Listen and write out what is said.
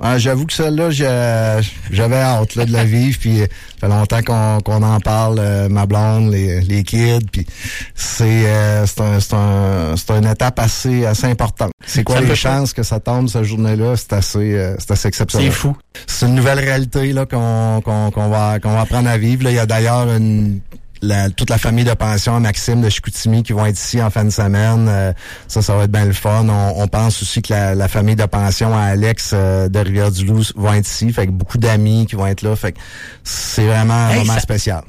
J'avoue que celle-là, j'avais hâte là, de la vivre, puis ça fait longtemps qu'on en parle, ma blonde, les kids, puis c'est une étape assez importante. C'est quoi les chances que ça tombe cette journée-là? C'est assez exceptionnel. C'est fou. C'est une nouvelle réalité là qu'on va apprendre à vivre. Là, il y a d'ailleurs toute la famille de pension à Maxime de Chicoutimi qui vont être ici en fin de semaine. Ça va être bien le fun. On pense aussi que la famille de pension à Alex de Rivière-du-Loup vont être ici. Fait que beaucoup d'amis qui vont être là. Fait que c'est vraiment un moment spécial.